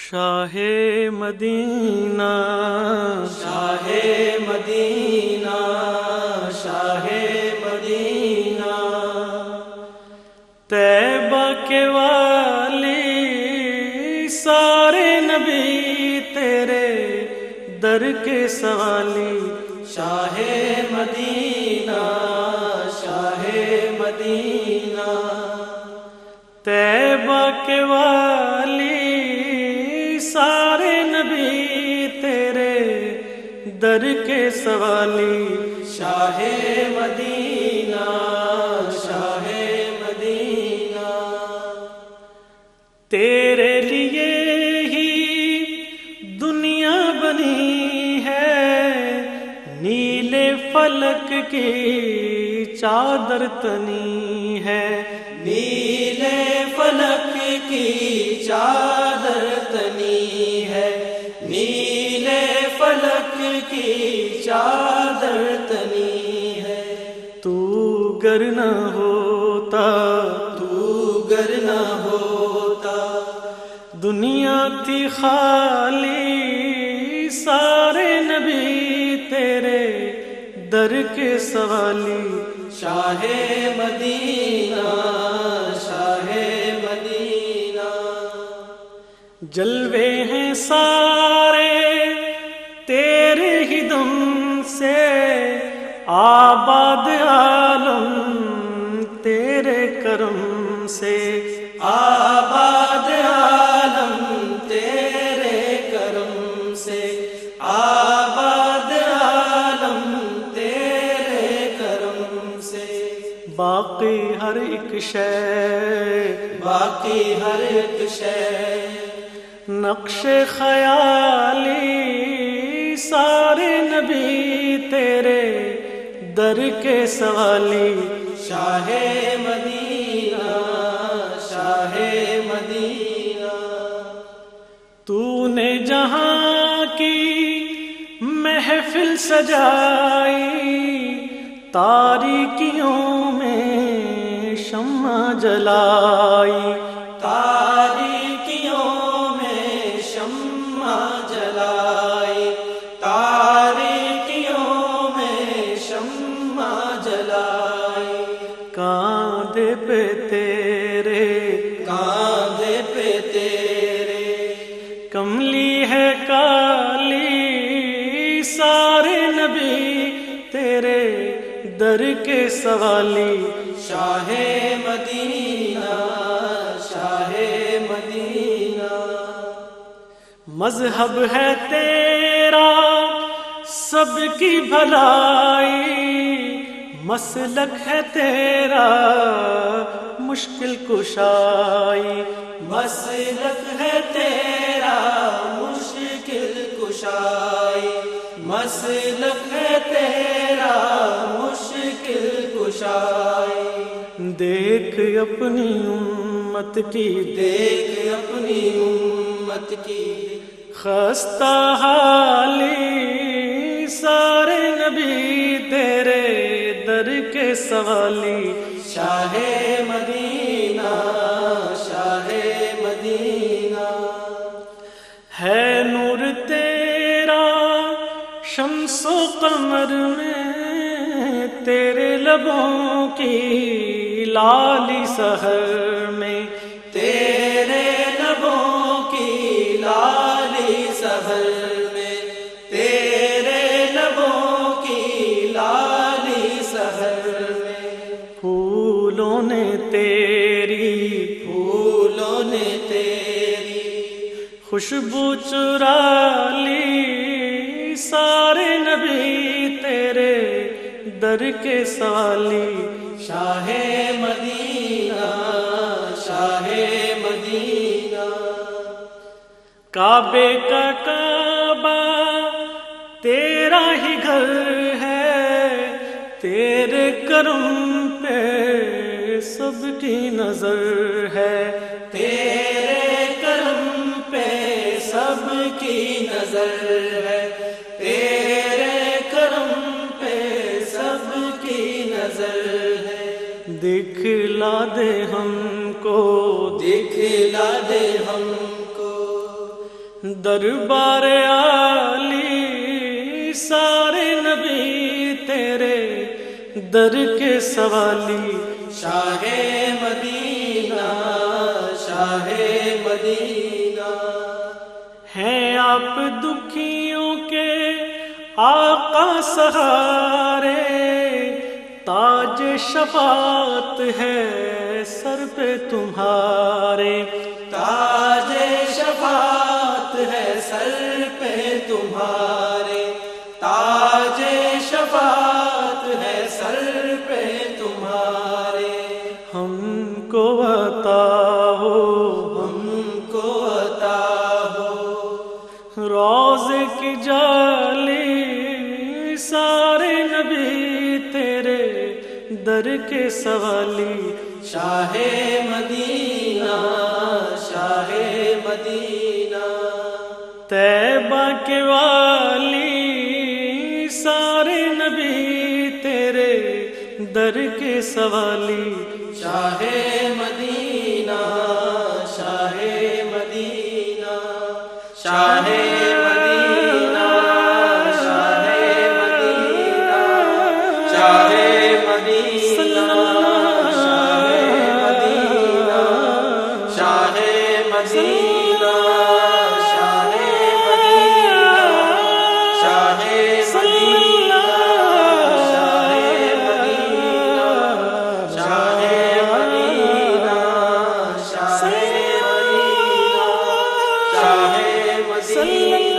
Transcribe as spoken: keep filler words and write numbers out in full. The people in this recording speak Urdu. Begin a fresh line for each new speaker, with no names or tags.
شاہ مدینہ
شاہ مدینہ شاہ مدینہ
طیبہ کے والی سارے نبی تیرے در کے سوالی
شاہ مدینہ شاہ مدینہ
طیبہ کے والی سارے نبی تیرے در کے سوالی
شاہ مدینہ شاہ مدینہ
تیرے لیے ہی دنیا بنی ہے نیلے فلک کی چادر تنی ہے
نیلے فلک کی چادر تنی ہے نیلے فلک کی چادر تنی ہے
تو گر نہ ہوتا
تو گر نہ ہوتا
دنیا تھی خالی سارے نبی تیرے در کے سوالی
شاہ مدینہ شاہ مدینہ
جلوے ہیں سارے تیرے ہی دم سے آباد عالم تیرے کرم سے
آباد عالم تیرے کرم سے آباد عالم تیرے کرم سے
باقی ہر ایک شے
باقی ہر ایک شے
نقش خیالی سارے نبی تیرے در کے سوالی
شاہ مدینہ شاہ مدینہ
تو نے جہاں کی محفل سجائی تاریکیوں میں شمع جلائی
تاریکیوں میں شمع جلائی تاریکیوں میں شمع جلائی
کاندھے پہ تیرے
کاندھے پہ تیرے
کملی ہے کالی سارے نبی تیرے در کے سوالی
شاہ مدینہ شاہ مدینہ
مذہب ہے تیرا سب کی بھلائی مسلک ہے تیرا مشکل کشائی
مسلک ہے تیرا مشکل کشائی مسلک ہے تیرا مشکل کشائی
دیکھ اپنی امت کی
دیکھ اپنی امت کی
خستہ حالی سارے نبی تیرے در کے سوالی
شاہ مدینہ شاہ مدینہ
ہے نور تیرا شمس و قمر میں تیرے لبوں کی لالی سحر میں
تیرے لبوں کی لالی سحر میں تیرے لبوں کی لالی سحر میں
پھولوں نے تیری
پھولوں نے تیری
خوشبو چرا لی سارے نبی تیرے در کے سوالی
شاہ مدینہ شاہ مدینہ
کعبے کا کعبہ تیرا ہی گھر ہے تیرے کرم پہ سب کی نظر ہے
تیرے کرم پہ سب کی نظر ہے تیرے کرم پہ سب کی نظر ہے
دکھلا دے ہم کو
دکھلا دے ہم کو
دربار عالی سارے نبی تیرے در کے سوالی،
شاہ مدینہ شاہ مدینہ،
ہیں آپ دکھیوں کے آقا سہارے، تاج شفاعت ہے سر پہ تمہارے،
تاج شفاعت ہے سر پہ تمہارے، تاج شفاعت ہے سر پہ تمہارے،
ہم کو عطا ہو
ہم کو عطا ہو،
روضے کی جالی سارے نبی تیرے در کے سوالی،
شاہ مدینہ شاہ مدینہ،
طیبہ کے والی سارے نبی تیرے در کے سوالی،
شاہ مدینہ شاہ مدینہ، شاہ مدینہ شاہ مدینہ، شاہ مدینہ شاہ مدینہ، شاہ مدینہ شاہ مدینہ، شاہ مدینہ شاہ مدینہ، شاہ مدینہ شاہ مدینہ، شاہ مدینہ